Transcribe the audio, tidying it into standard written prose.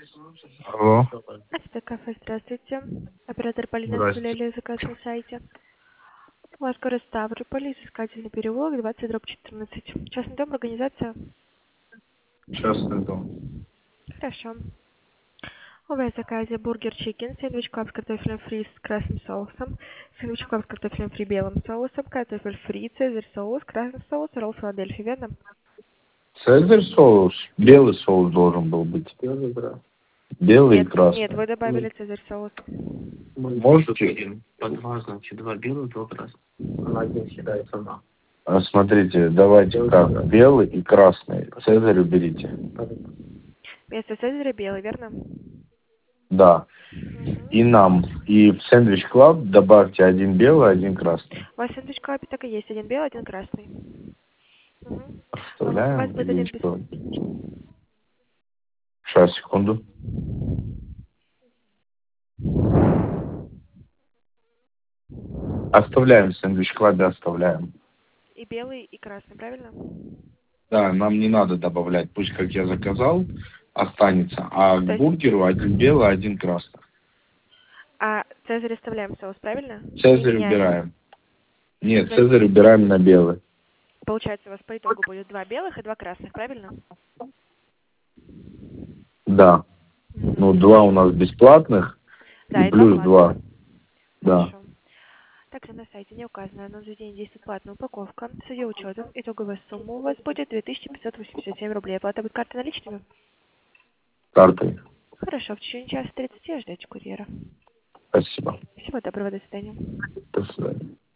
Алло. Это кафе, здравствуйте. Оператор Полина Здрасте. оставляли заказ на сайте. У вас город Ставрополь, изыскательный переулок, 20/14. Частный дом, организация? Частный дом. Хорошо. У вас в заказе бургер чикен, сэндвич клаб с картофелем фри с красным соусом, сэндвич клаб с картофелем фри белым соусом, картофель фри, цезарь соус, красный соус, ролл Филадельфия, верно? Цезарь соус? Белый соус должен был быть. Белый и Нет, красный. вы добавили цезарь соус. Можете? По два, значит, два белых, два красных. Она один считается одна. Смотрите, давайте как. Белый и красный. Цезарь уберите. Вместо цезаря белый, верно? Да. И Мгм. нам. И в сэндвич клаб добавьте один белый, один красный. У вас в сэндвич клабе так и есть. Один белый, один красный. Мгм. У вас Оставляем будет или один без... что? Сейчас, секунду. Оставляем в сэндвич клабе, оставляем. И белый, и красный, правильно? Да, нам не надо добавлять. Пусть, как я заказал, останется. А к То есть, бургеру один белый, один красный. а цезарь оставляем соус, правильно? Не Цезарь меняем. убираем. Нет, То есть, Цезарь убираем на белый. получается, у вас по итогу будет два белых и два красных, правильно? Да. Ну, Мгм. два у нас бесплатных и Да, и два плюс платных. два. Да. Хорошо. Также на сайте не указано, но за день действует платная упаковка. С ее учетом итоговая сумма у вас будет 2587 рублей. Оплата будет картой наличными? Картой. Хорошо, в течение часа 30 ждете курьера. Спасибо. Всего доброго, до свидания. До свидания.